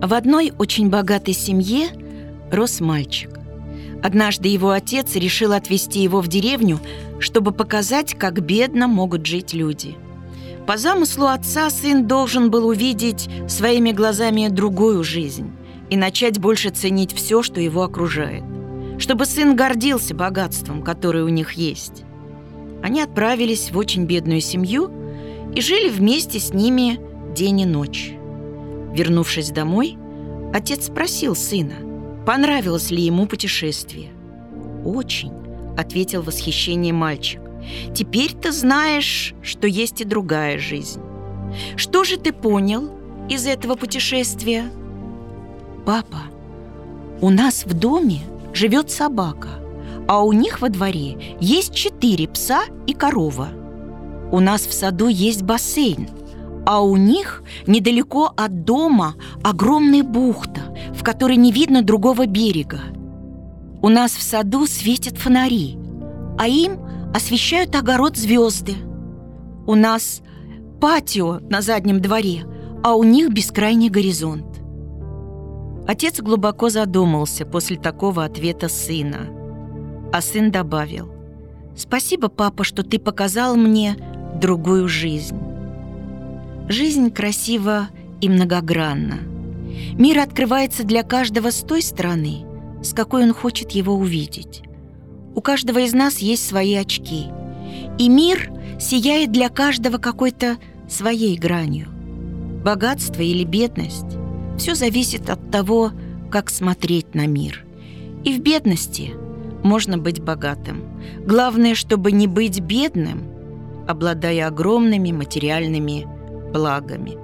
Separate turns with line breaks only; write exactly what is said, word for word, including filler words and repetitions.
В одной очень богатой семье рос мальчик. Однажды его отец решил отвезти его в деревню, чтобы показать, как бедно могут жить люди. По замыслу отца сын должен был увидеть своими глазами другую жизнь и начать больше ценить все, что его окружает, чтобы сын гордился богатством, которое у них есть. Они отправились в очень бедную семью и жили вместе с ними день и ночь. Вернувшись домой, отец спросил сына, понравилось ли ему путешествие. «Очень», — ответил в восхищении мальчик. «Теперь ты знаешь, что есть и другая жизнь. Что же ты понял из этого путешествия?» «Папа, у нас в доме живет собака, а у них во дворе есть четыре пса и корова. У нас в саду есть бассейн, а у них недалеко от дома огромная бухта, в которой не видно другого берега. У нас в саду светят фонари, а им освещают огород звезды. У нас патио на заднем дворе, а у них бескрайний горизонт». Отец глубоко задумался после такого ответа сына, а сын добавил: «Спасибо, папа, что ты показал мне другую жизнь». Жизнь красива и многогранна. Мир открывается для каждого с той стороны, с какой он хочет его увидеть. У каждого из нас есть свои очки, и мир сияет для каждого какой-то своей гранью. Богатство или бедность – все зависит от того, как смотреть на мир. И в бедности можно быть богатым. Главное, чтобы не быть бедным, обладая огромными материальными благами.